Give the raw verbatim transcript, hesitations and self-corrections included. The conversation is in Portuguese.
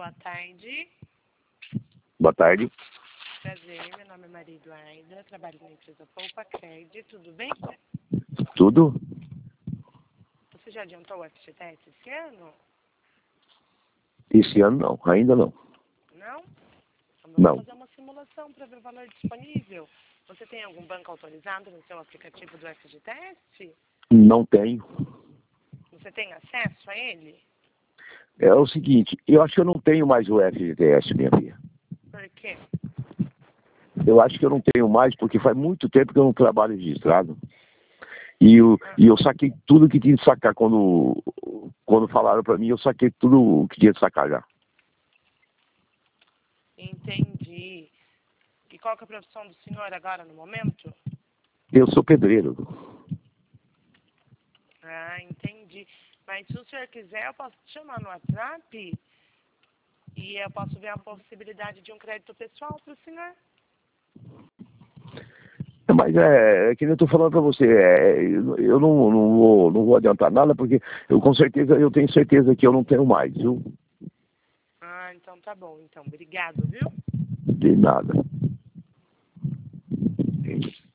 Boa tarde. Boa tarde. Prazer, meu nome é Maria Eduarda, trabalho na empresa Poupa Cred, tudo bem? Tudo? Você já adiantou o F G T S esse ano? Esse ano não, ainda não. Não? Então vamos Não. fazer uma simulação para ver o valor disponível. Você tem algum banco autorizado no seu aplicativo do F G T S? Não tenho. Você tem acesso a ele? É o seguinte, eu acho que eu não tenho mais o F G T S, minha filha. Por quê? Eu acho que eu não tenho mais porque faz muito tempo que eu não trabalho registrado. E eu, Ah, e eu saquei tudo que tinha de sacar. Quando, quando falaram pra mim, eu saquei tudo que tinha de sacar já. entendi. E qual que é a profissão do senhor agora no momento? Eu sou pedreiro. Ah, entendi. Mas se o senhor quiser, eu posso te chamar no WhatsApp e eu posso ver a possibilidade de um crédito pessoal para o senhor. Mas é, é que nem eu tô falando pra você, é, eu eu não, não, vou, não vou adiantar nada, porque eu com certeza, eu tenho certeza que eu não tenho mais, viu? Ah, então tá bom. Então, obrigado, viu? De nada.